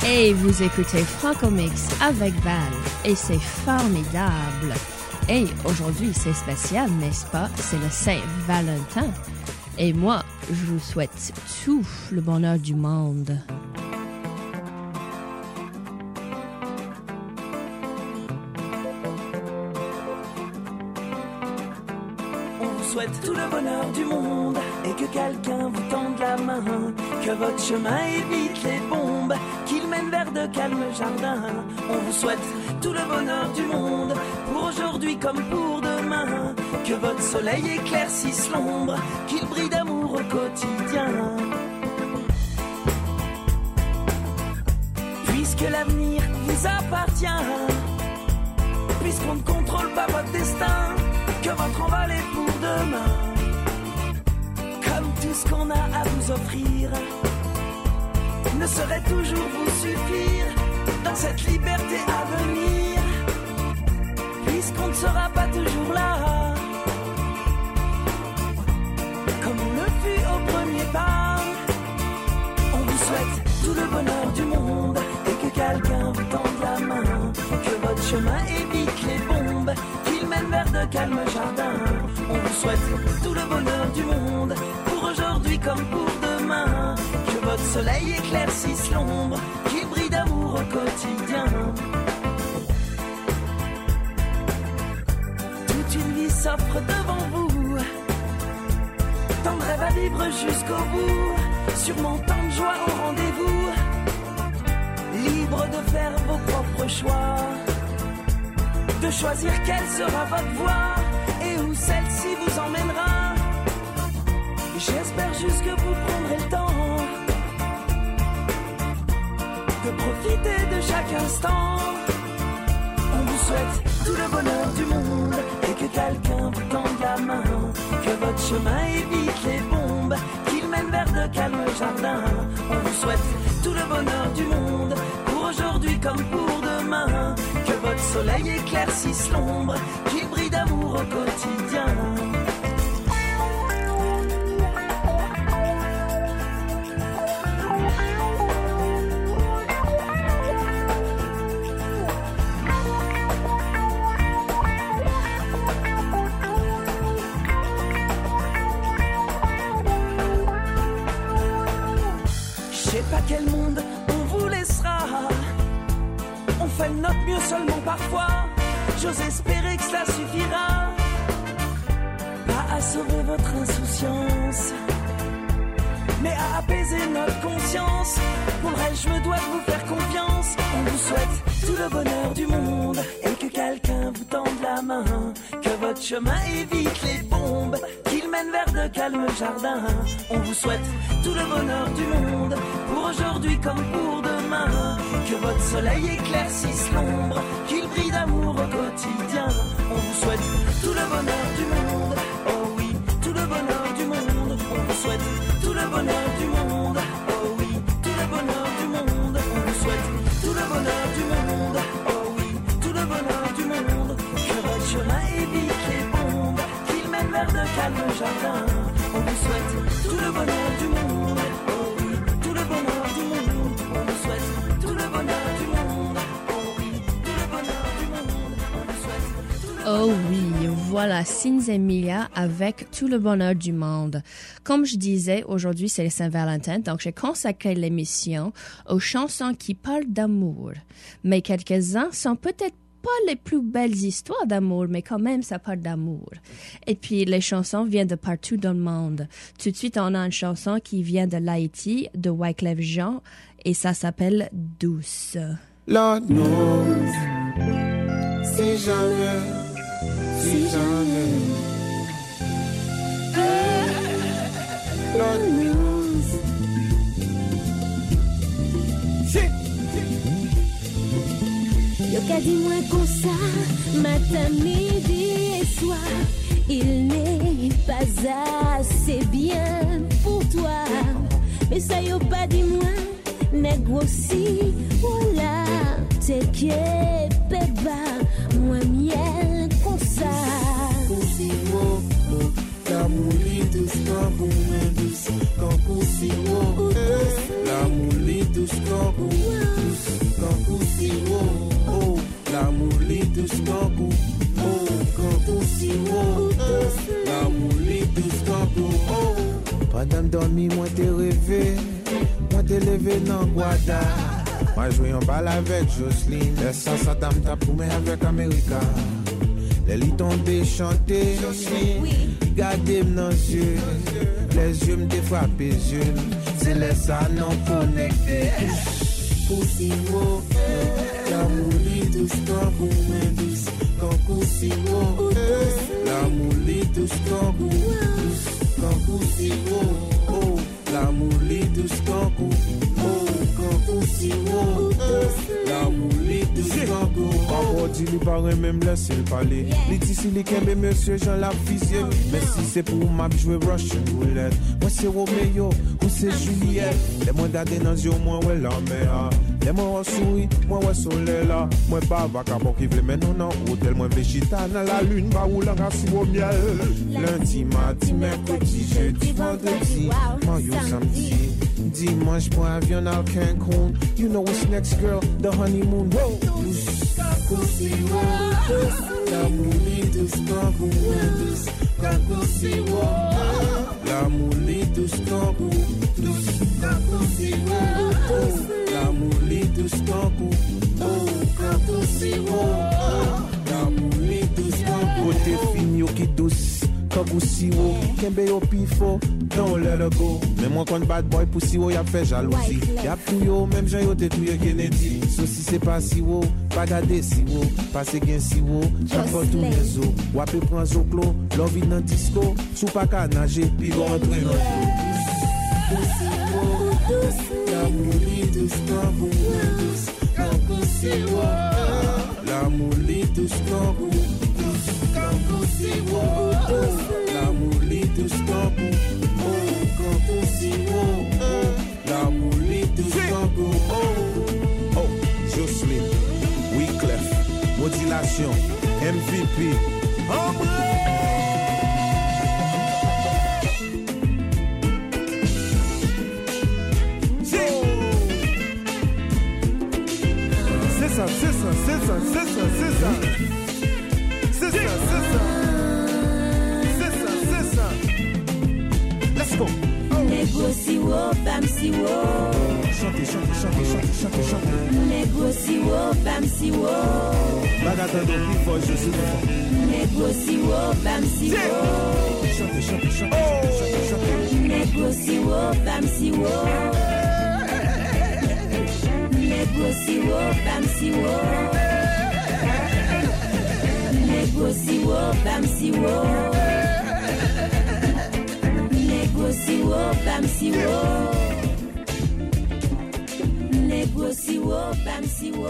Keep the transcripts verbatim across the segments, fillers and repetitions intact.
Et vous écoutez Franco-Mix avec Val. Et c'est formidable. Et aujourd'hui, c'est spécial, n'est-ce pas? C'est le Saint-Valentin. Et moi, je vous souhaite tout le bonheur du monde. Souhaite tout le bonheur du monde et que quelqu'un vous tende la main, que votre chemin évite les bombes, qu'il mène vers de calmes jardins. On vous souhaite tout le bonheur du monde pour aujourd'hui comme pour demain, que votre soleil éclaircisse l'ombre, qu'il brille d'amour au quotidien. Puisque l'avenir vous appartient, puisqu'on ne contrôle pas votre destin, que votre envol est pour demain. Comme tout ce qu'on a à vous offrir ne saurait toujours vous suffire dans cette liberté à venir, puisqu'on ne sera pas toujours là comme on le fut au premier pas. On vous souhaite tout le bonheur du monde et que quelqu'un vous tende la main, que votre chemin évite les bombes, qu'il mène vers de calmes jardins. On vous souhaite tout le bonheur du monde pour aujourd'hui comme pour demain, que votre soleil éclaircisse l'ombre, qu'il brille d'amour au quotidien. Toute une vie s'offre devant vous, tant de rêves à vivre jusqu'au bout, sûrement tant de joie au rendez-vous, libre de faire vos propres choix, de choisir quelle sera votre voie et où celle-ci vous emmènera. J'espère juste que vous prendrez le temps de profiter de chaque instant. On vous souhaite tout le bonheur du monde et que quelqu'un vous tende la main, que votre chemin évite les bombes, qu'il mène vers de calmes jardins. On vous souhaite tout le bonheur du monde pour aujourd'hui comme pour demain, que votre soleil éclaircisse l'ombre, qu'il brille d'amour au quotidien. Je sais pas quel monde on vous laissera, on fait de notre mieux seulement parfois. J'ose espérer que cela suffira, pas à sauver votre insouciance, mais à apaiser notre conscience. Pour le reste, je me dois de vous faire confiance. On vous souhaite tout le bonheur du monde et que quelqu'un vous tende la main, que votre chemin évite les bombes, qu'il mène vers de calmes jardins. On vous souhaite tout le bonheur du monde pour aujourd'hui comme pour demain, que votre soleil éclaircisse l'ombre, qu'il brille d'amour au quotidien. On vous souhaite tout le bonheur du monde, oh oui, tout le bonheur du monde. On vous souhaite tout le bonheur du monde, oh oui, tout le bonheur du monde. On vous souhaite tout le bonheur du monde, oh oui, tout le bonheur du monde. Que votre chemin évite les bombes, qu'il mène vers de calmes jardins. On vous souhaite tout le bonheur du monde, oh oui, tout le bonheur du monde. On vous souhaite tout le bonheur du monde, oh oui, tout le bonheur du monde. On vous souhaite tout le Oh oui, voilà Cinzia Emilia avec tout le bonheur du monde. Comme je disais, aujourd'hui c'est le Saint-Valentin, donc j'ai consacré l'émission aux chansons qui parlent d'amour. Mais quelques-uns sont peut-être pas les plus belles histoires d'amour, mais quand même ça parle d'amour. Et puis les chansons viennent de partout dans le monde. Tout de suite, on a une chanson qui vient de l'Haïti, de Wyclef Jean, et ça s'appelle Douce. Lord knows, si jamais, si jamais, Lord knows, si. Yo ka di moi comme ça, matin, midi et soir, il n'est pas assez bien pour toi. Mais ça yo pas di moi, nègre aussi, voilà, t'es que beba, moi miel comme ça. Pussy wo wo, l'amour li douce quand vous me douce, quand pussy wo, l'amour li douce quand vous me douce. kankusi wo, oh, l'amour li tous kankou, oh, kankusi wo, l'amour li tous kankou, oh. Pendant dormi, moi t'ai rêvé, moi t'ai levé dans Guada. Moi joué en balle avec Jocelyne, les ça ça dame t'a promis avec America. Les lits tombés chanter, regardez dans les yeux, les yeux me défrappent les yeux, c'est les ça non connectés. Pussy wo, l'amour li tous kankou, mais douce, kankou si wo, l'amour li tous kankou, kankou si wo, oh, l'amour li tous kankou, oh, kankou si wo, l'amour li tous kankou. Encore dit li paraît même laisser le parler. Li dit si li kembe monsieur Jean la fusée, mais si c'est pour m'a jouer Russian roulette. Moi c'est Romeo, ou c'est Juliette. Les moi garder dans yeux moi ouais la mer. Les moi souris, moi ouais soleil là. Moi pas vacabon qui veut mais non non hôtel moi végétal dans la lune pas roulant rassis au miel. Lundi, mardi, mercredi, jeudi, vendredi, mayo samedi. Dimanche pour avion à Cancun. You know what's next girl, the honeymoon. Whoa. Kankusi wo, l'amour li tous kankou, kankusi wo, l'amour li tous kankou, kankusi wo, l'amour li tous kankou, kankusi wo, l'amour li tous kankou. Côté fini yo qui douce, kankou si wo, kembe yo pifo, don't let her go. Mais moi quand bad boy pour si wo y'a fait jalousie, y'a tout yo même Jean yo te touye Kennedy. So si c'est pas si wo, pas garder si wo, passer gain si wo, chaque fois tout les eaux, wapé prend zo clos, l'envie dans disco, sous pas qu'à nager, puis go rentrer dans l'eau. Pussy wo, l'amour li tous kankou, kankou si wo, l'amour li tous kankou, kankou si wo, l'amour li tous kankou, oh, kankou si wo, l'amour li tous kankou, oh, oh, Jocelyne, Wyclef, modulation, M V P, Ombre. C'est ça, c'est ça, c'est ça, c'est ça, c'est ça. C'est ça, c'est ça. C'est ça, c'est ça. Let's go. Négocie wo, bam si wo. Chantez, chantez, chantez, chantez, chantez, chantez. Négocie wo, bam si wo. Bagata de plus fort, je suis devant. Négocie wo, bam si wo. Chantez, chantez, chantez, chantez, chantez. Négocie wo, bam si wo. Négocie wo, bam si wo. Négocie wo, bam si wo. Négocie wo, bam si wo. Négocie wo, bam si wo.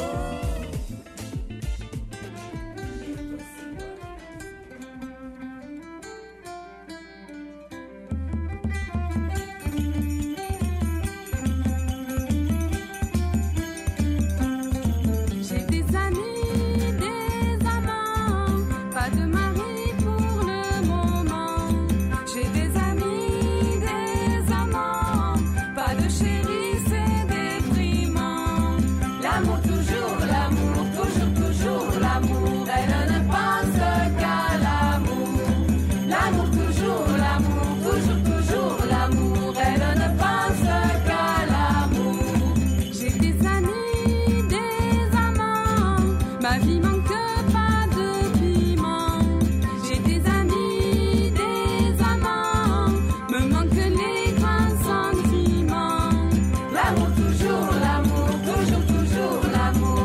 L'amour, toujours l'amour, toujours, toujours l'amour.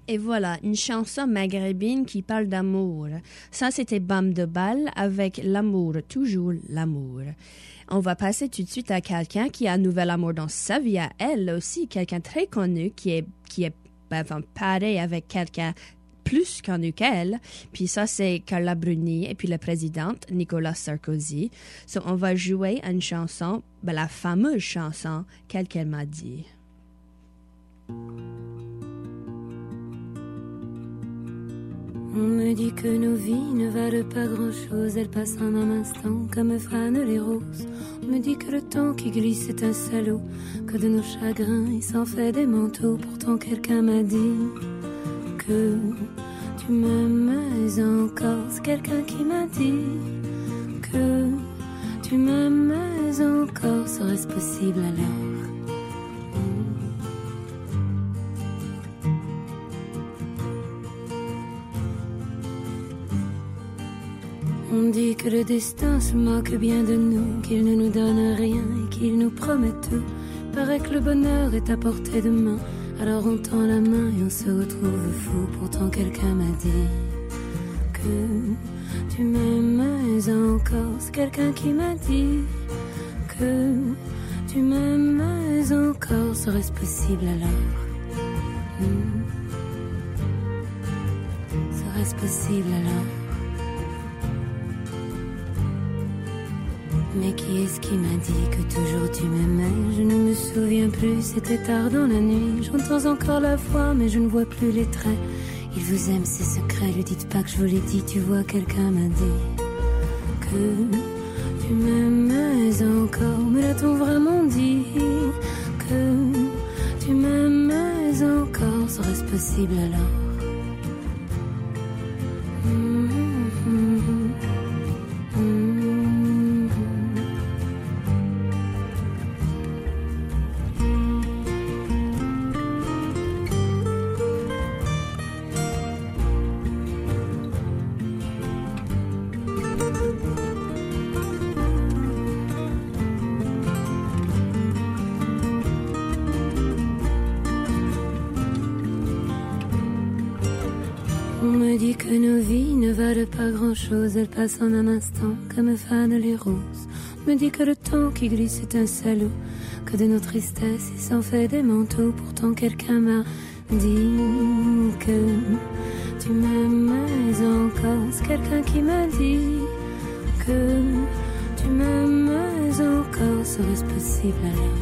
Et voilà, une chanson maghrébine qui parle d'amour. Ça, c'était Bam de Bal avec L'amour, toujours l'amour. On va passer tout de suite à quelqu'un qui a un nouvel amour dans sa vie, à elle aussi, quelqu'un très connu qui est, qui est enfin, pareil avec quelqu'un plus connu qu'elle. Puis ça, c'est Carla Bruni et puis la présidente Nicolas Sarkozy. So, on va jouer une chanson, ben, la fameuse chanson « Qu'elle m'a dit ». On me dit que nos vies ne valent pas grand-chose, elles passent en un instant comme fanent les roses. On me dit que le temps qui glisse est un salaud, que de nos chagrins il s'en fait des manteaux. Pourtant quelqu'un m'a dit que tu m'aimes encore. C'est quelqu'un qui m'a dit que tu m'aimes encore. Serait-ce possible alors? On dit que le destin se moque bien de nous, qu'il ne nous donne rien et qu'il nous promet tout. Paraît que le bonheur est à portée de main, alors on tend la main et on se retrouve fou. Pourtant quelqu'un m'a dit que tu m'aimes encore. C'est quelqu'un qui m'a dit que tu m'aimes encore. Serait-ce possible alors? hmm. Serait-ce possible alors? Mais qui est-ce qui m'a dit que toujours tu m'aimais? Je ne me souviens plus, c'était tard dans la nuit. J'entends encore la voix, mais je ne vois plus les traits. Il vous aime, ses secrets, lui dites pas que je vous l'ai dit. Tu vois, quelqu'un m'a dit que tu m'aimais encore. Me l'a-t-on vraiment dit que tu m'aimais encore? Serait-ce possible alors? Que nos vies ne valent pas grand-chose, elles passent en un instant comme fanent les roses. On me dit que le temps qui glisse est un salaud, que de nos tristesses il s'en fait des manteaux. Pourtant quelqu'un m'a dit que tu m'aimes encore. C'est quelqu'un qui m'a dit que tu m'aimes encore. Serait-ce possible alors?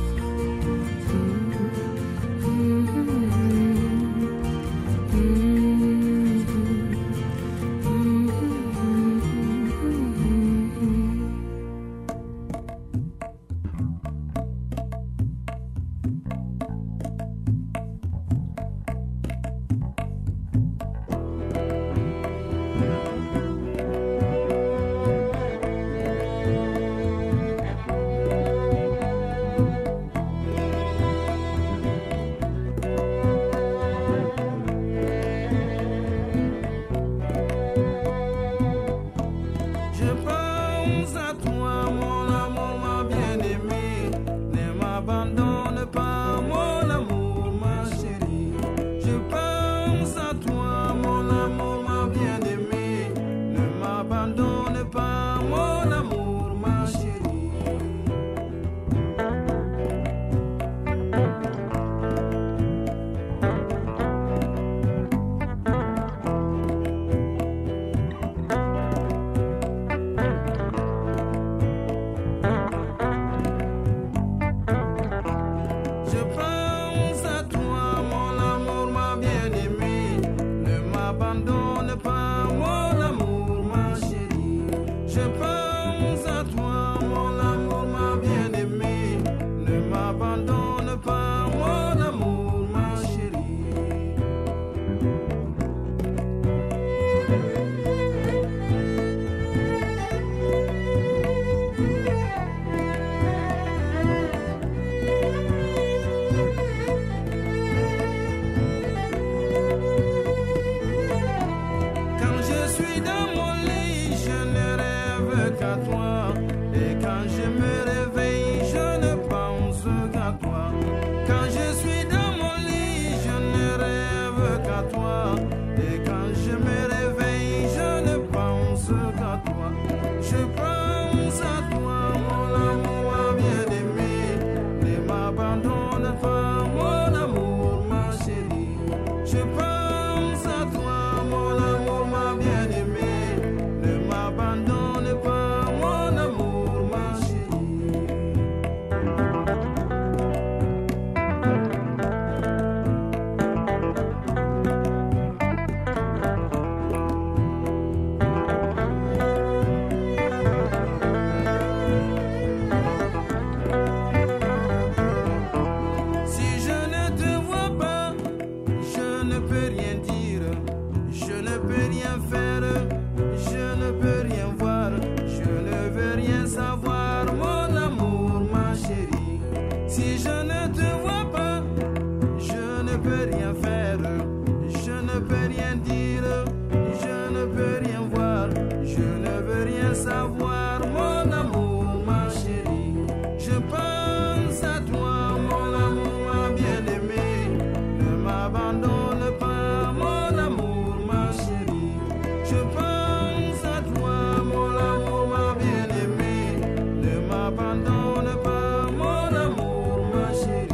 ne peux rien faire, je ne peux rien dire, je ne peux rien voir, je ne veux rien savoir, mon amour, ma chérie. Je pense à toi, mon amour, ma bien-aimée. Ne m'abandonne pas, mon amour, ma chérie. Je pense à toi, mon amour, ma bien-aimée. Ne m'abandonne pas, mon amour, ma chérie.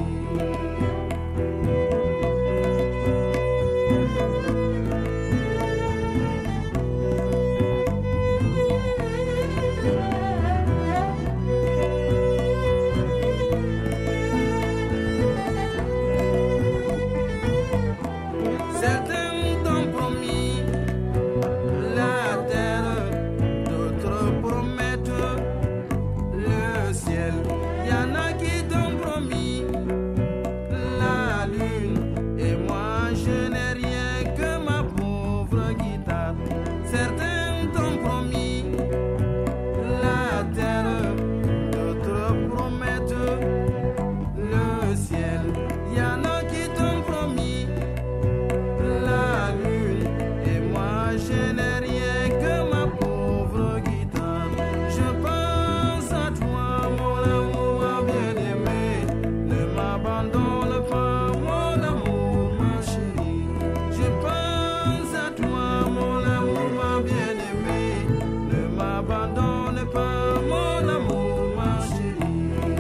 Certains t'ont promis la terre, d'autres promettent le ciel. Y en a qui t'ont promis la lune, et moi je n'ai rien que ma pauvre guitare. Certains t'ont promis la terre, d'autres promettent le ciel. Y en a qui t'ont promis la lune, et moi je n'ai rien que ma pauvre guitare. Je pense à toi, mon amour, ma bien-aimée. Ne m'abandonne pas, mon amour, ma chérie. Je pense à toi, mon amour, ma bien-aimée. Ne m'abandonne pas, mon amour, ma chérie.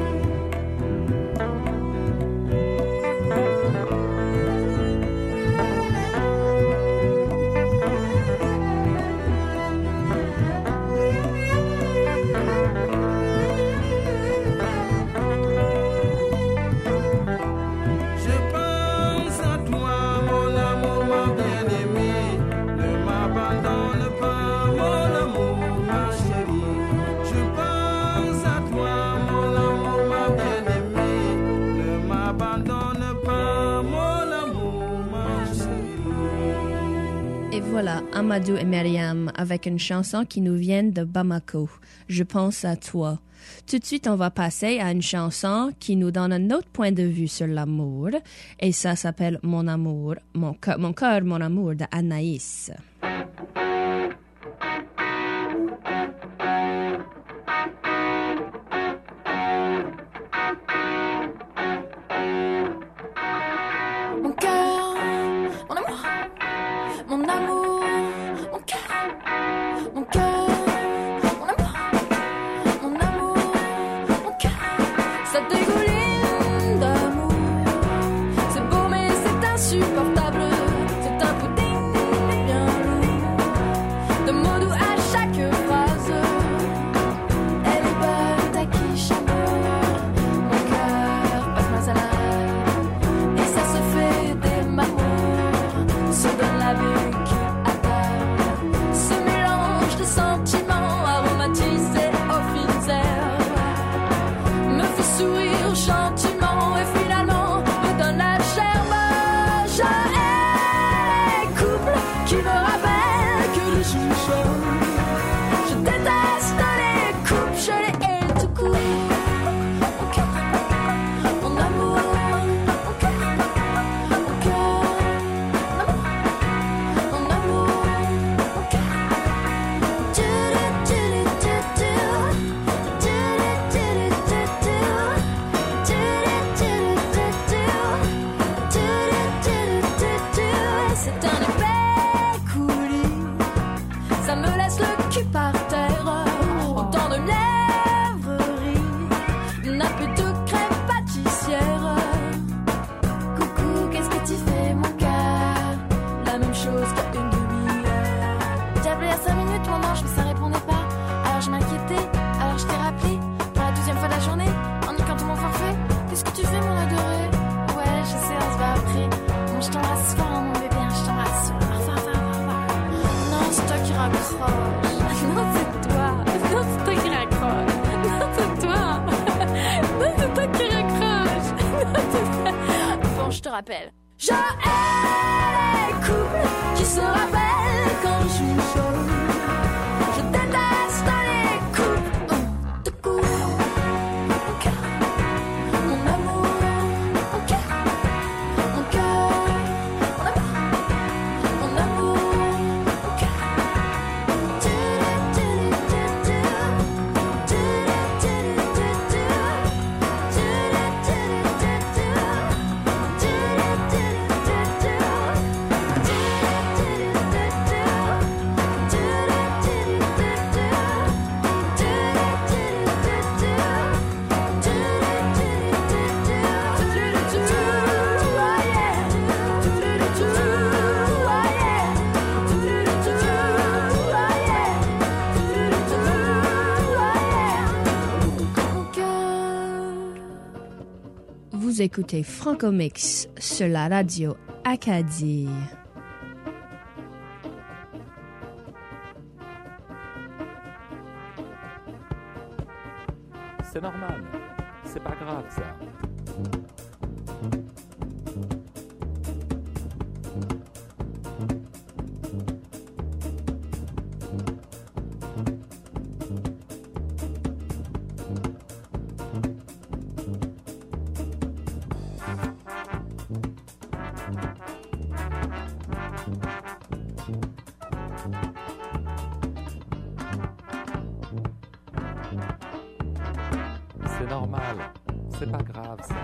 Je pense à toi, mon amour, ma bien-aimée. Ne m'abandonne pas, mon amour, ma chérie. Je pense à toi, mon amour, ma bien-aimée. Ne m'abandonne pas, mon amour, ma chérie. Et voilà, Amadou et Myriam avec une chanson qui nous vient de Bamako, Je pense à toi. Tout de suite, on va passer à une chanson qui nous donne un autre point de vue sur l'amour, et ça s'appelle Mon amour, mon cœur, mon cœur, mon amour de Anaïs. Mon cœur, mon amour, mon amour, mon cœur, mon cœur, mon amour, mon amour, mon cœur. Ça dégouline d'amour. C'est beau mais c'est insupportable. C'est un pudding bien lourd de mots doux à chaque phrase. Elle est bonne à qui chameau. Mon cœur passe ma salade. Et ça se fait des marmots, se donne la vie à table. Ce mélange de sentiments aromatisés aux fines herbes me fait sourire gentiment et finalement me donne la gerbe. Je hais les couples qui me rappellent que je suis seule. Je déteste les couples, je les hais tout court. Mon cœur, mon amour, mon cœur, mon cœur, mon amour, mon cœur. Du du du du du du du du du du du. C'est un épais coulis, ça me laisse le cul par terre. Autant de lèvreries, n'a plus de crème pâtissière. Coucou, qu'est-ce que tu fais, mon cœur? La même chose qu'il y a une demi-heure. J'ai appelé il y a cinq minutes, mon ange, mais ça répondait pas. Alors je m'inquiétais, alors je t'ai rappelé pour la douzième fois de la journée, en niquant tout mon forfait. Qu'est-ce que tu fais, mon adoré? Ouais, je sais, on se va après. Bon, je t'embrasse fort, mon bébé, hein, je t'embrasse fort. Enfin, enfin, enfin, enfin. Non, c'est toi qui raccroche. Non, c'est toi. Non, c'est toi qui raccroche. Non, c'est toi. Non, c'est toi qui raccroche. Non, c'est toi. Bon, je te rappelle. Je hais les couples qui se rappellent quand je suis seule. Je déteste les couples hum, de court. Mon cœur, mon amour, mon cœur, mon cœur. écoutez Franco Mix sur la radio Acadie. C'est normal, c'est pas grave ça. C'est normal, c'est pas grave ça.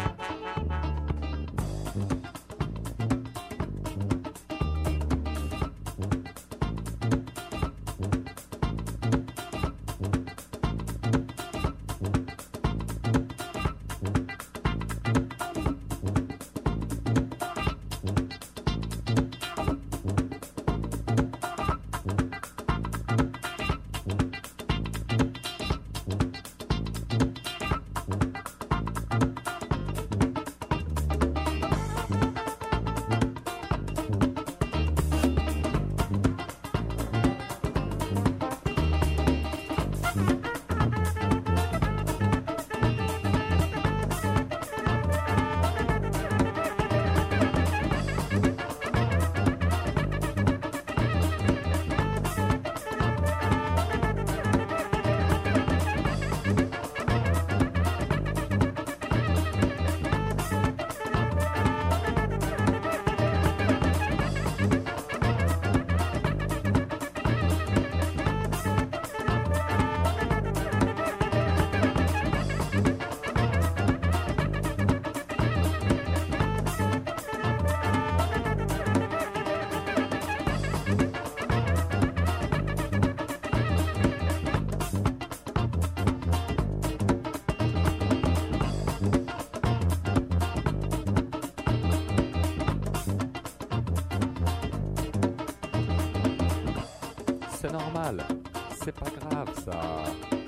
C'est normal, c'est pas grave ça.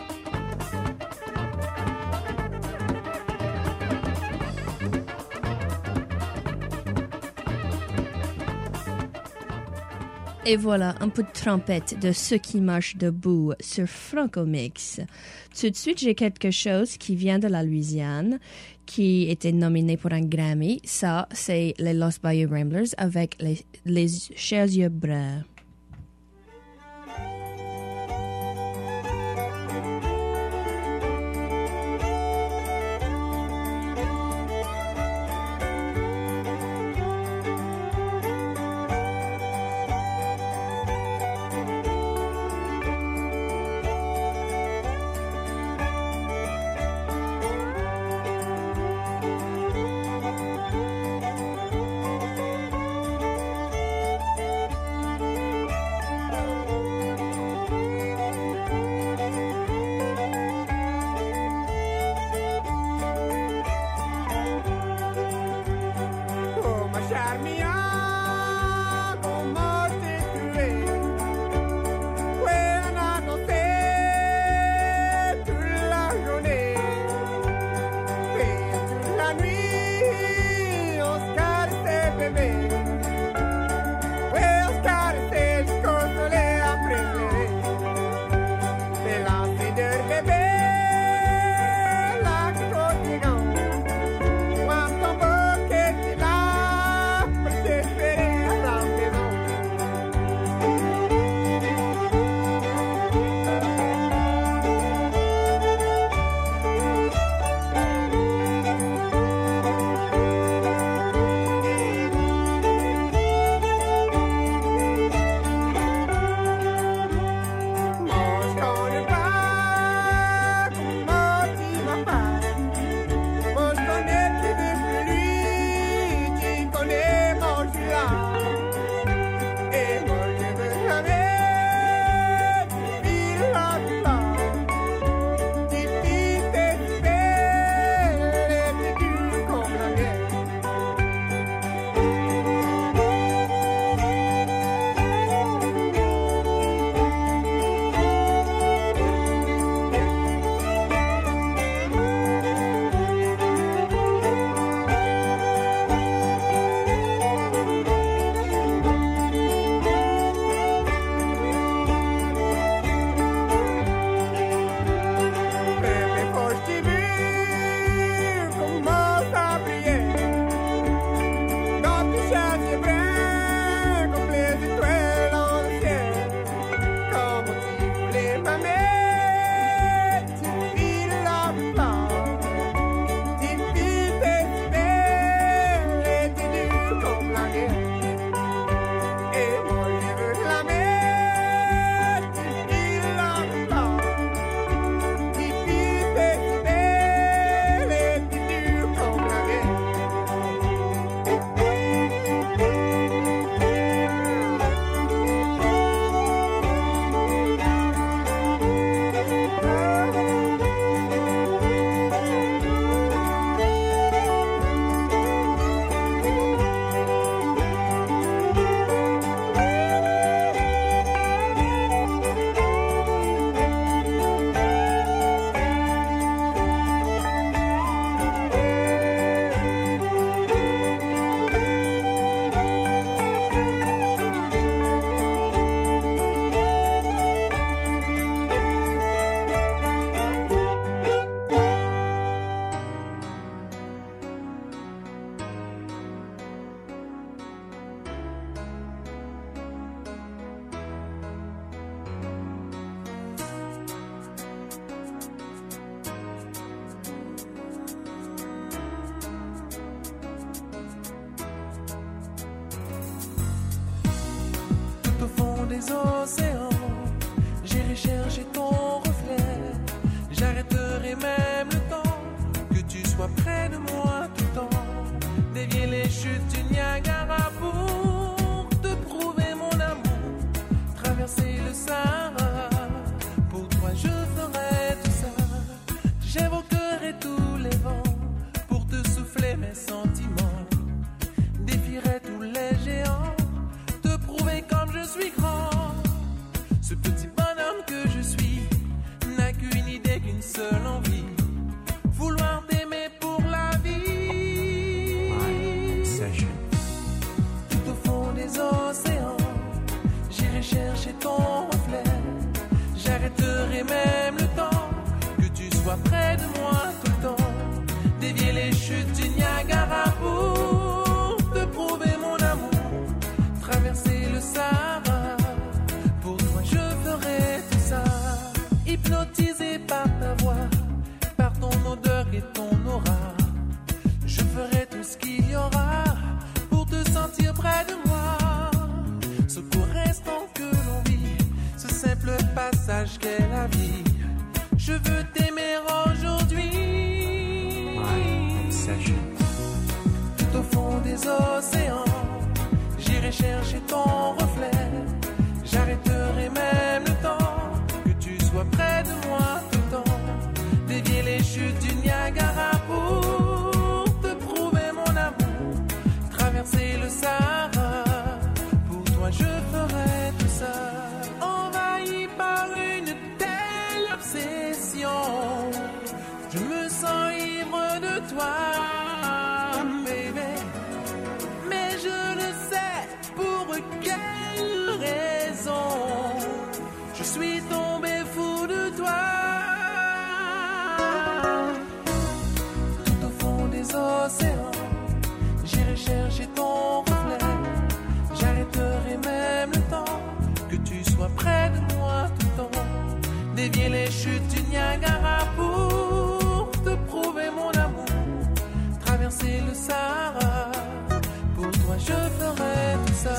Et voilà, un peu de trompette de ceux qui marchent debout sur Franco Mix. Tout de suite, j'ai quelque chose qui vient de la Louisiane, qui était nominé pour un Grammy. Ça, c'est les Los Bayou Ramblers avec les, les chers yeux bruns. Quanto seule envie, vouloir t'aimer pour la vie. Tout au fond des océans, j'irai chercher ton reflet. J'arrêterai même le temps, que tu sois près de moi tout le temps. Dévier les chutes du Niagara pour te prouver mon amour. Traverser le Sahara, pour toi je ferai tout ça. Hypnotisé par ta voix, par ton odeur et ton aura, je ferai tout ce qu'il y aura pour te sentir près de moi. Ce court instant que l'on vit, ce simple passage qu'est la vie, je veux t'aimer aujourd'hui. Tout au fond des océans, j'irai chercher ton reflet. J'arrêterai même le temps, que tu sois près de moi tout le temps. Dévier les chutes du Niagara pour te prouver mon amour. Traverser le Sahara, pour toi je ferai tout ça. Envahi par une telle obsession, je me sens ivre de toi, baby. Mais je ne sais pour quelle raison je suis tombé fou de toi. Tout au fond des océans, j'irai chercher ton reflet. J'arrêterai même le temps, que tu sois près de moi tout le temps. Dévier les chutes du Niagara pour te prouver mon amour. Traverser le Sahara, pour toi je ferai tout ça.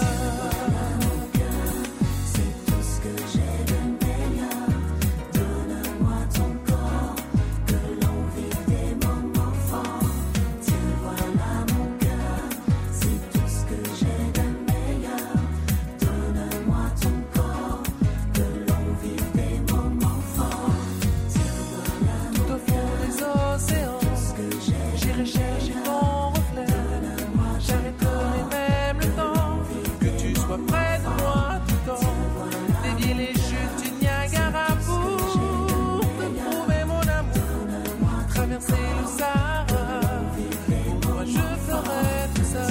C'est tout ce que j'ai de meilleur. Donne-moi ton corps, que l'on vive des moments forts. Tiens, voilà mon cœur. C'est tout ce que j'ai de meilleur. Donne-moi ton corps, que l'on vive des moments forts. Tiens, voilà mon cœur. Tout au fond des océans, j'irai chercher ton reflet. J'arrêterai même le temps, que tu sois près de moi tout le temps. Dévier les chutes du Niagara pour te prouver mon amour. Traverser le Sahara, pour toi je ferai tout ça.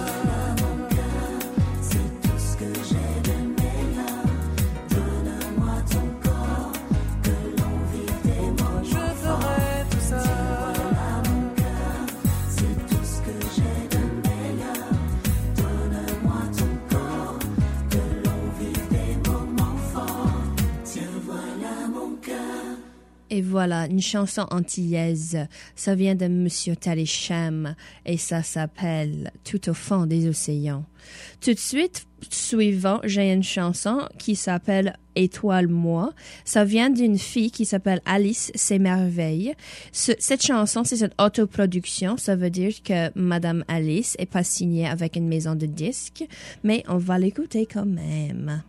C'est tout ce que j'ai de meilleur. Donne-moi ton corps, que l'on vive des moments. Je ferai tout ça. C'est tout ce que j'ai de meilleur. Donne-moi ton corps, que l'on vive des moments forts. Tiens, voilà mon cœur. Et voilà, une chanson antillaise. Ça vient de Monsieur Talicham et ça s'appelle Tout au fond des océans. Tout de suite, suivant, j'ai une chanson qui s'appelle Étoile-moi. Ça vient d'une fille qui s'appelle Alice S'émerveille. Ce, cette chanson, c'est une autoproduction. Ça veut dire que Madame Alice est pas signée avec une maison de disques, mais on va l'écouter quand même.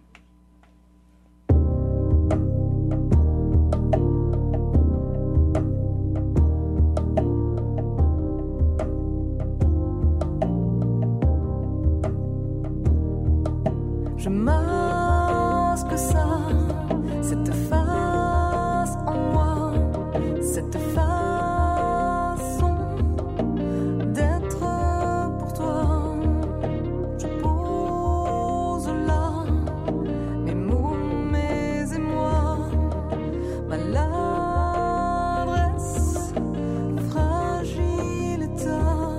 Je masque ça, cette face en moi, cette façon d'être pour toi. Je pose là mes mots, mes émois, maladresse, fragile état.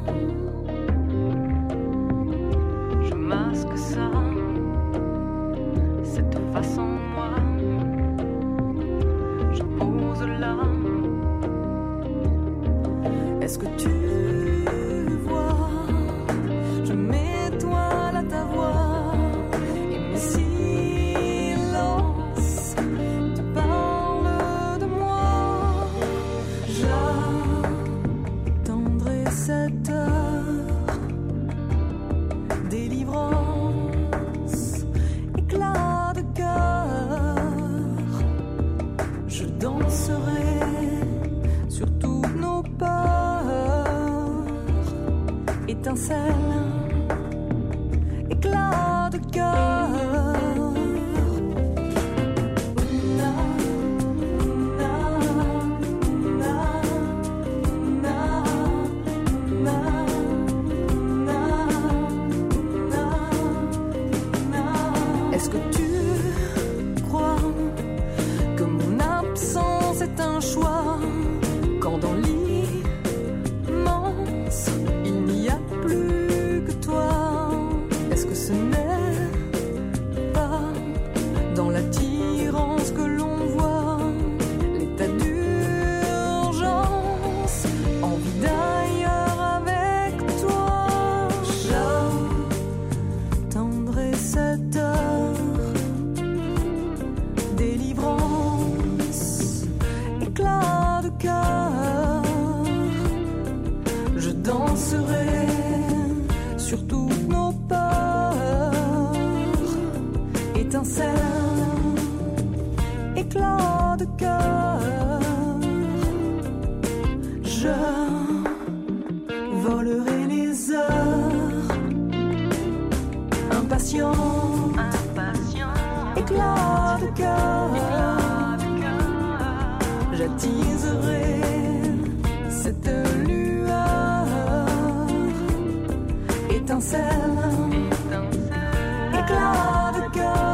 Je masque ça, cette façon moi, je pose là. Est-ce que tu vois, je m'étoile à ta voix et mes silences te parlent de moi. J'attendrai cette heure, délivrance, éclat de cœur. Je danserai sur toutes nos peurs, étincelle, éclat de cœur. Una, una, toutes nos peurs. Étincelle, éclat de cœur, je volerai les heures. Impatient, éclat de cœur, j'attiserai cette lueur. Étincelle, éclat de cœur.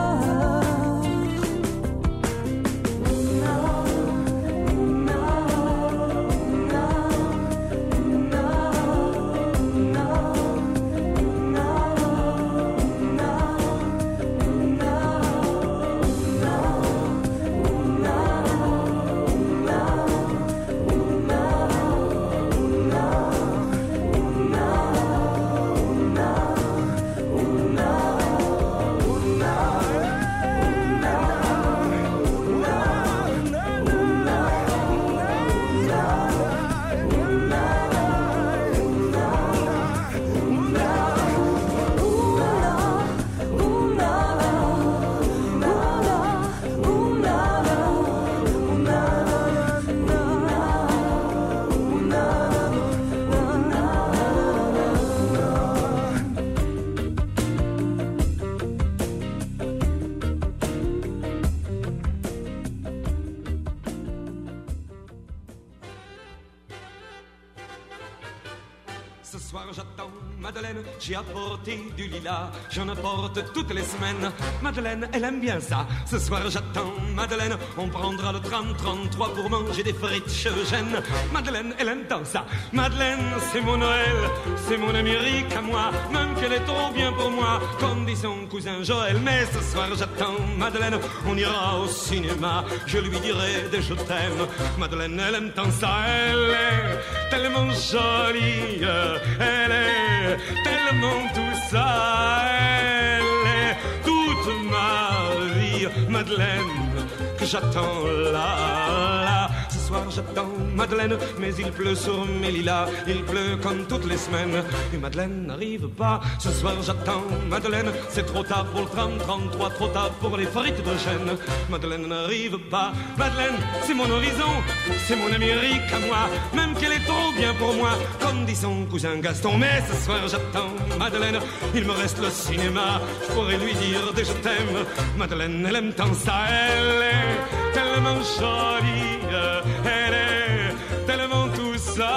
J'ai apporté du lilas, j'en apporte toutes les semaines. Madeleine, elle aime bien ça. Ce soir j'attends Madeleine, on prendra le tram trente-trois pour manger des frites chez Eugène. Madeleine, elle aime tant ça. Madeleine, c'est mon Noël, c'est mon Amérique à moi. Même qu'elle est trop bien pour moi, comme dit son cousin Joël. Mais ce soir j'attends Madeleine, on ira au cinéma. Je lui dirai des je t'aime. Madeleine, elle aime tant ça. Elle est tellement jolie, elle est tellement tout ça, elle est toute ma vie, Madeleine, que j'attends là, là. Ce soir j'attends Madeleine, mais il pleut sur mes lilas, il pleut comme toutes les semaines, et Madeleine n'arrive pas. Ce soir j'attends Madeleine, c'est trop tard pour le tram trente-trois, trop tard pour les frites de chêne. Madeleine n'arrive pas. Madeleine, c'est mon horizon, c'est mon Amérique à moi, même qu'elle est trop bien pour moi, comme dit son cousin Gaston. Mais ce soir j'attends Madeleine, il me reste le cinéma, je pourrais lui dire des je t'aime. Madeleine, elle aime tant ça, elle est tellement jolie, elle est tellement tout ça,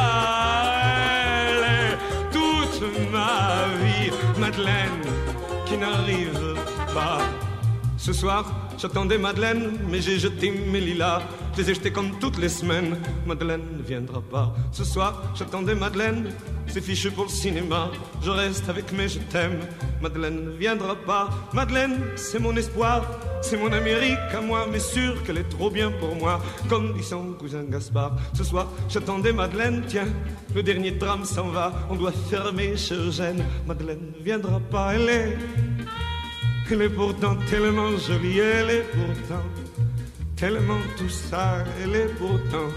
elle est toute ma vie, Madeleine, qui n'arrive pas. Ce soir, j'attendais Madeleine, mais j'ai jeté mes lilas. Je les ai jetés comme toutes les semaines. Madeleine ne viendra pas. Ce soir, j'attendais Madeleine, c'est fichu pour le cinéma. Je reste avec mes je t'aime. Madeleine ne viendra pas. Madeleine, c'est mon espoir, c'est mon Amérique à moi, mais sûr qu'elle est trop bien pour moi, comme dit son cousin Gaspard. Ce soir, j'attendais Madeleine, tiens, le dernier tram s'en va, on doit fermer chez Eugène. Madeleine ne viendra pas, elle est... Elle est pourtant tellement jolie, elle est pourtant tellement tout ça, elle est pourtant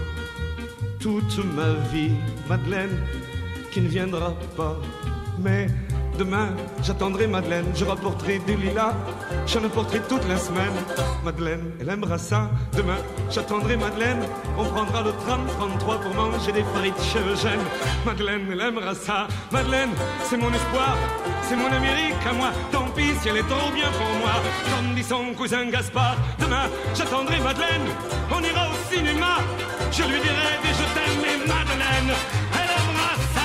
toute ma vie, Madeleine, qui ne viendra pas. Mais demain, j'attendrai Madeleine, je rapporterai du lilas, j'en apporterai toute la semaine. Madeleine, elle aimera ça. Demain, j'attendrai Madeleine, on prendra le tram trente-trois pour manger des frites chez Eugène. Madeleine, elle aimera ça. Madeleine, c'est mon espoir, c'est mon Amérique à moi. Tant pis si elle est trop bien pour moi, comme dit son cousin Gaspard. Demain, j'attendrai Madeleine, on ira au cinéma. Je lui dirai des je t'aime, mais Madeleine, elle aimera ça.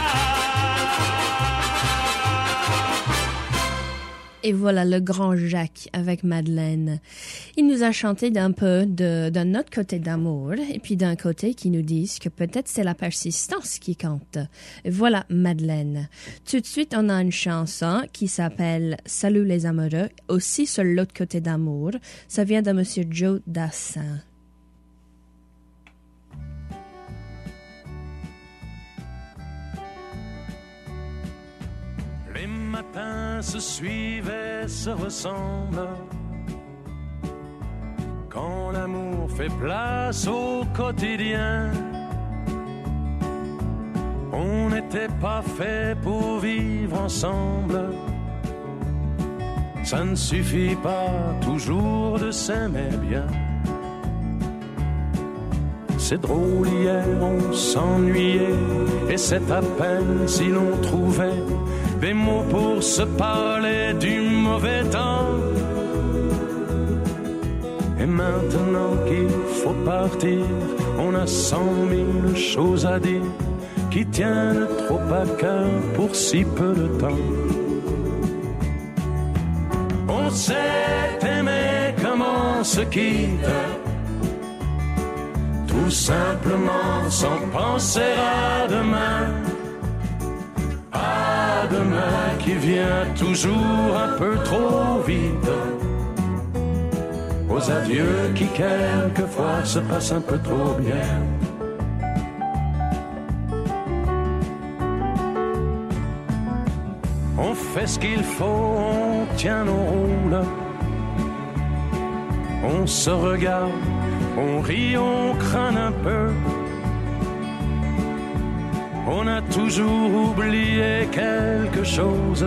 Et voilà le grand Jacques avec Madeleine. Il nous a chanté d'un peu de, d'un autre côté d'amour et puis d'un côté qui nous disent que peut-être c'est la persistance qui compte. Et voilà Madeleine. Tout de suite, on a une chanson qui s'appelle Salut les amoureux, aussi sur l'autre côté d'amour. Ça vient de Monsieur Joe Dassin. Les matins se suivent et se ressemblent. Quand l'amour fait place au quotidien, on n'était pas fait pour vivre ensemble. Ça ne suffit pas toujours de s'aimer bien. C'est drôle, hier on s'ennuyait, et c'est à peine si l'on trouvait des mots pour se parler du mauvais temps. Et maintenant qu'il faut partir, on a cent mille choses à dire qui tiennent trop à cœur pour si peu de temps. On s'est aimé comme on se quitte, tout simplement sans penser à demain. À demain qui vient toujours un peu trop vite. Aux adieux qui quelquefois se passent un peu trop bien. On fait ce qu'il faut, on tient nos rôles. On se regarde, on rit, on craint un peu. On a toujours oublié quelque chose.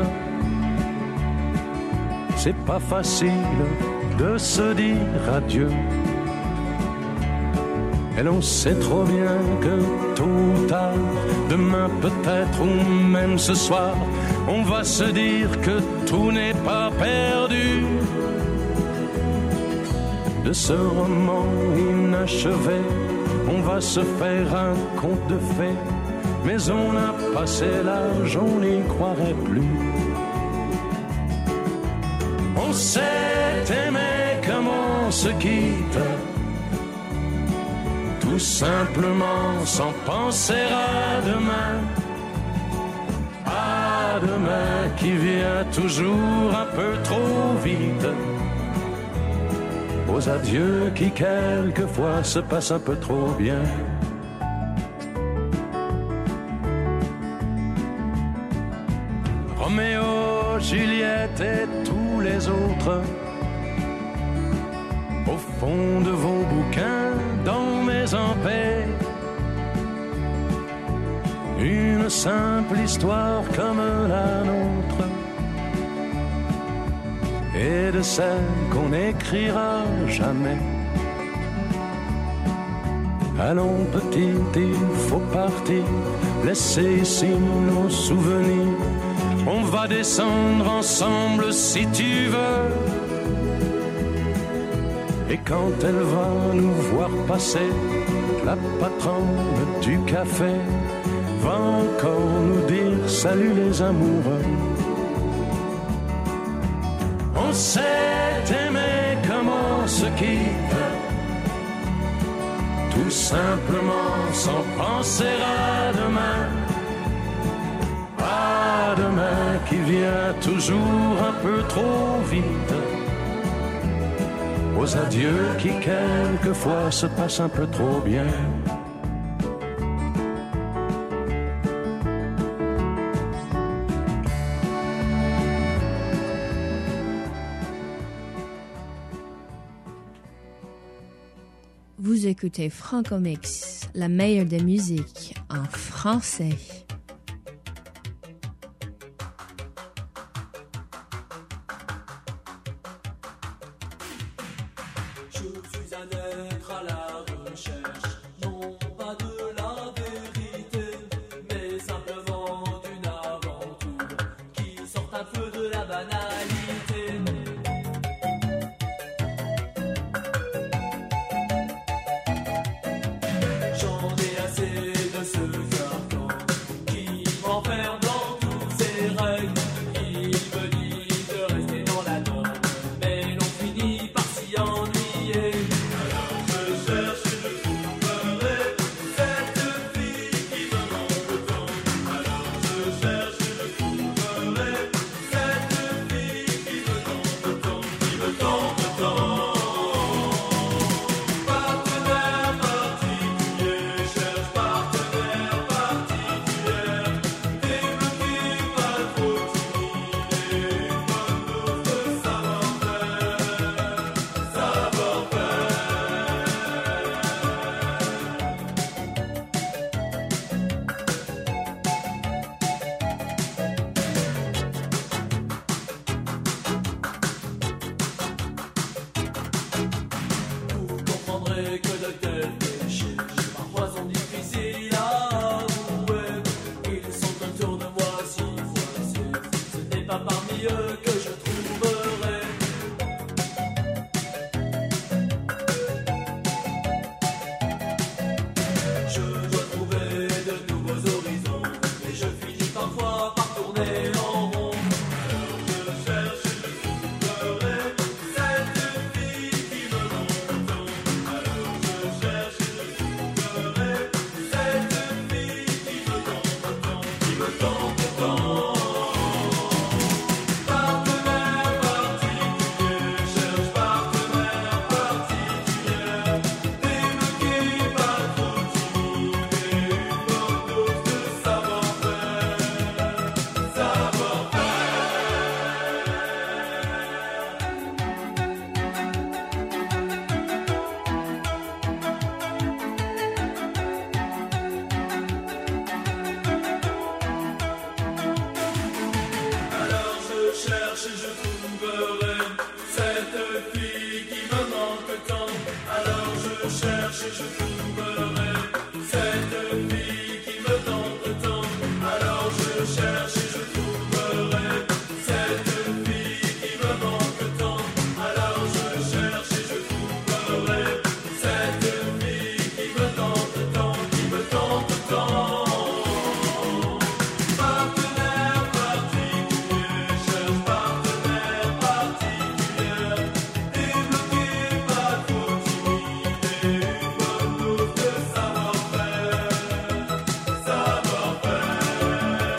C'est pas facile de se dire adieu. Et l'on sait trop bien que tôt ou tard, demain peut-être ou même ce soir, on va se dire que tout n'est pas perdu. De ce roman inachevé, on va se faire un conte de fées. Mais on a passé l'âge, on n'y croirait plus. On s'est aimé comme on se quitte, tout simplement sans penser à demain. À demain qui vient toujours un peu trop vite. Aux adieux qui quelquefois se passent un peu trop bien. Roméo, Juliette et tous les autres, au fond de vos bouquins, dans mes empais, une simple histoire comme la nôtre, et de celle qu'on n'écrira jamais. Allons petite, il faut partir, laisser ici nos souvenirs. On va descendre ensemble si tu veux. Et quand elle va nous voir passer, la patronne du café va encore nous dire salut les amoureux. On s'est aimé comme on se quitte, tout simplement sans penser à demain. À demain qui vient toujours un peu trop vite. Aux adieux qui quelquefois se passent un peu trop bien. Vous écoutez Franco-Mix, la meilleure des musiques en français. je trouverai cette fille qui me manque tant. Alors je cherche et je trouverai cette fille qui me tente tant. Alors je cherche et je trouverai cette fille qui me manque tant. Alors je cherche et je trouverai cette fille qui me tente tant, qui me tente tant. Partenaire particulier, cherche partenaire particulier. Débloqué, pas trop timide, et une bonne dose de savoir-faire, savoir-faire.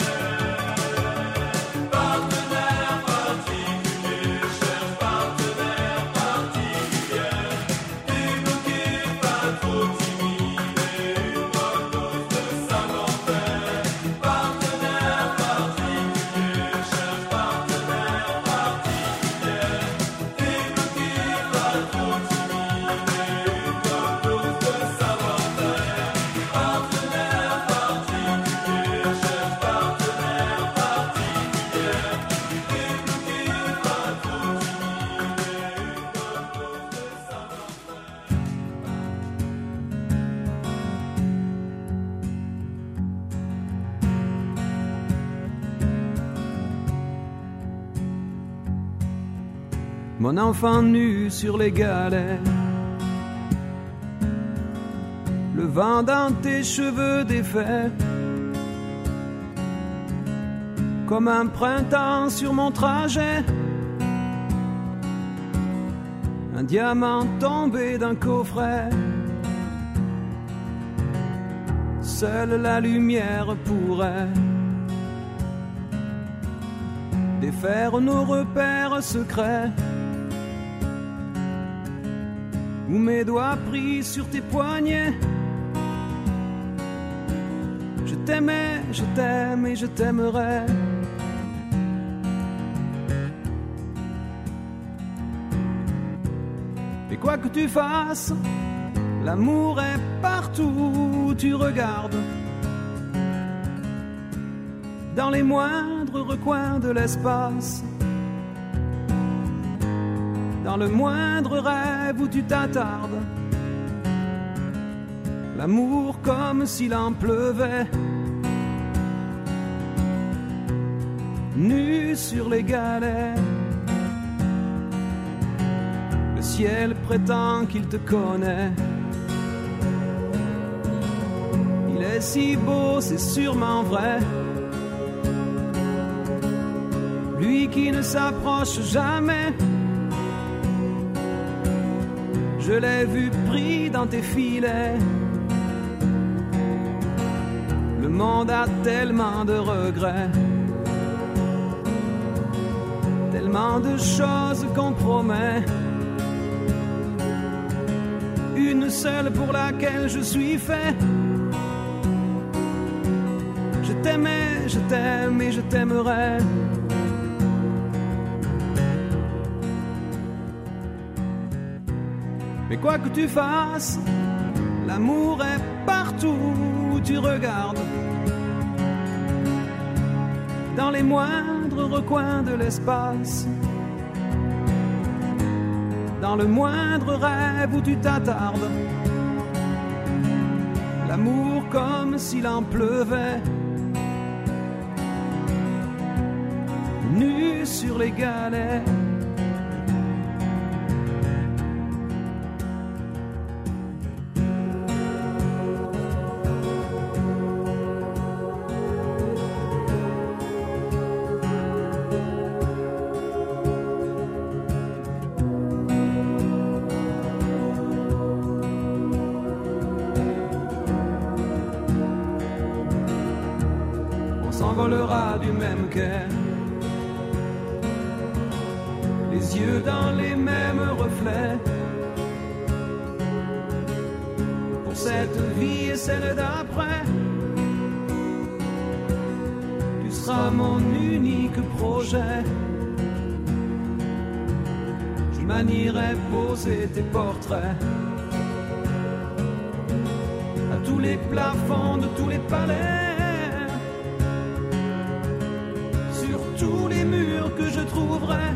Partenaire particulier, cherche partenaire particulier. Débloqué, pas trop timide, et une bonne dose de savoir-faire. Partenaire particulier, cherche partenaire particulier. Débloqué, pas trop timide, et une bonne dose de savoir-faire. Partenaire particulier, cherche partenaire particulier. Débloqué, pas trop timide, et une bonne dose de savoir-faire. Mon enfant nu sur les galets, le vent dans tes cheveux défaits, comme un printemps sur mon trajet, un diamant tombé d'un coffret. Seule la lumière pourrait défaire nos repères secrets, où mes doigts pris sur tes poignets. Je t'aimais, je t'aime et je t'aimerai. Et quoi que tu fasses, l'amour est partout où tu regardes, dans les moindres recoins de l'espace, dans le moindre rêve où tu t'attardes. L'amour comme s'il en pleuvait, nu sur les galets. Le ciel prétend qu'il te connaît. Il est si beau, c'est sûrement vrai. Lui qui ne s'approche jamais. Je l'ai vu pris dans tes filets. Le monde a tellement de regrets, tellement de choses qu'on promet. Une seule pour laquelle je suis fait. Je t'aimais, je t'aime et je t'aimerai. Mais quoi que tu fasses, l'amour est partout où tu regardes, dans les moindres recoins de l'espace, dans le moindre rêve où tu t'attardes. L'amour comme s'il en pleuvait, nu sur les galets. S'envolera du même quai, les yeux dans les mêmes reflets. Pour cette vie et celle d'après, tu seras mon unique projet. Je manierai poser tes portraits à tous les plafonds de tous les palais, tous les murs que je trouverai.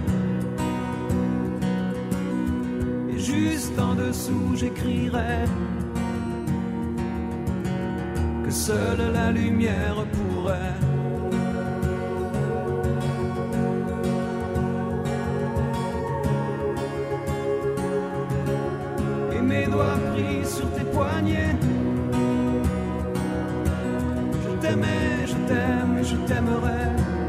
Et juste en dessous j'écrirai que seule la lumière pourrait et mes doigts pris sur tes poignets. Je t'aimais, je t'aime et je t'aimerai.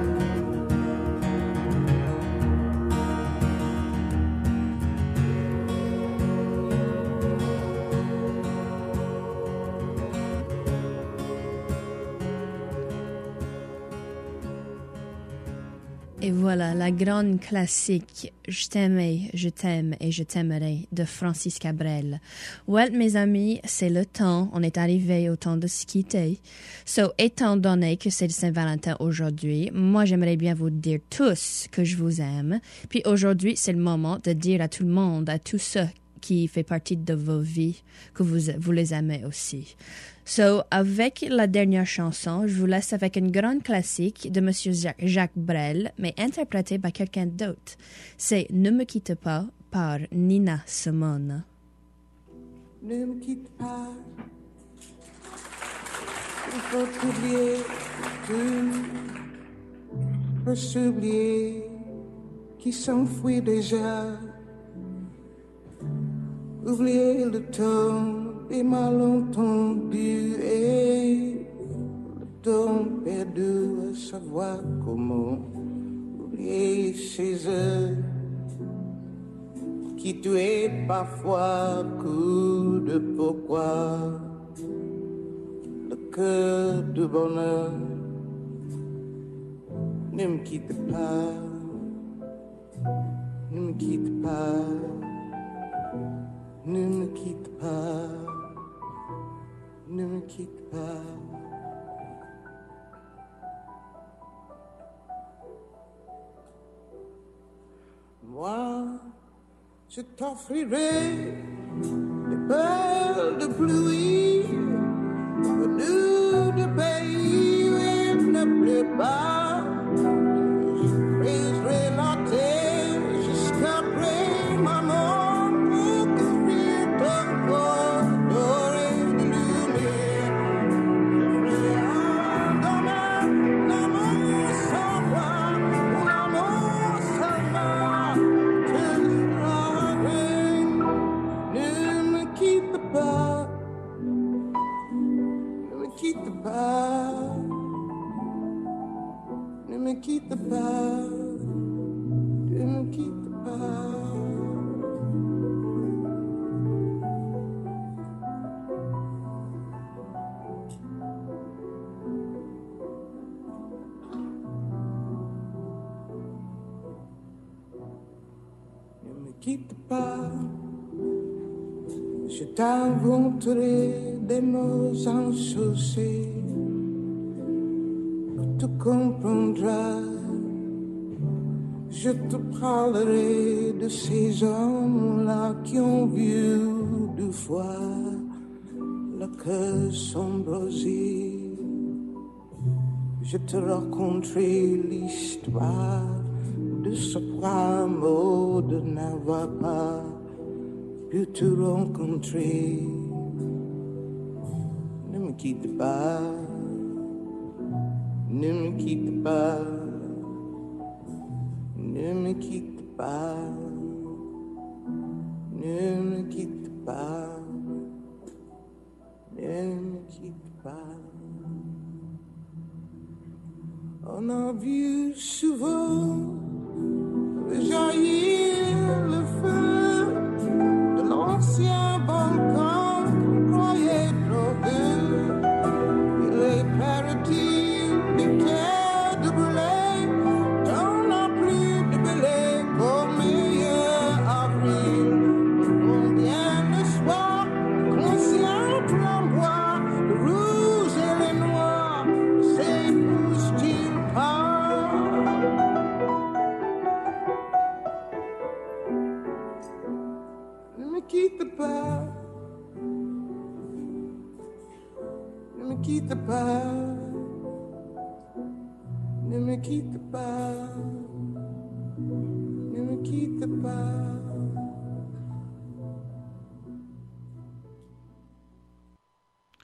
Et voilà, la grande classique « Je t'aimais, je t'aime et je t'aimerai » de Francis Cabrel. Well, mes amis, c'est le temps. On est arrivé au temps de se quitter. So, étant donné que c'est le Saint-Valentin aujourd'hui, moi, j'aimerais bien vous dire tous que je vous aime. Puis aujourd'hui, c'est le moment de dire à tout le monde, à tous ceux qui font partie de vos vies, que vous, vous les aimez aussi. So, avec la dernière chanson, je vous laisse avec une grande classique de Monsieur Jacques, Jacques Brel, mais interprétée par quelqu'un d'autre. C'est « Ne me quitte pas » par Nina Simone. Ne me quitte pas, il faut oublier tout, faut s'oublier qui s'enfuit déjà, oublier le temps et malentendu et le temps perdu à savoir comment oublier ces heures qui tuaient parfois coup de pourquoi le cœur du bonheur. Ne me quitte pas, ne me quitte pas, ne me quitte pas, ne me quitte pas. Moi, je t'offrirai des perles de pluie venues de pays où il ne pleut pas. Je briserai la terre jusqu'après ma mort. Ne me quitte pas, ne me quitte pas. Ne me quitte pas, je t'inventerai des mots insouciés. Tu comprendras, je te parlerai de ces hommes-là qui ont vu deux fois le cœur s'embraser. Je te raconterai l'histoire de ce mot de n'avoir pas pu te rencontrer. Ne me quitte pas, ne me quitte pas, ne me quitte pas, ne me quitte pas, ne me quitte pas. On a vu souvent jaillir le feu de l'ancien volcan qu'on croyait trop vieux. Il est perdu. Des terres de blé, t'en as plus de blé qu'au meilleur avril. Combien de soirs, conscient flamboie, le rouge et le noir, s'épousent-ils pas? Ne me quitte pas, ne me quitte pas. Ne me quitte pas, quitte pas.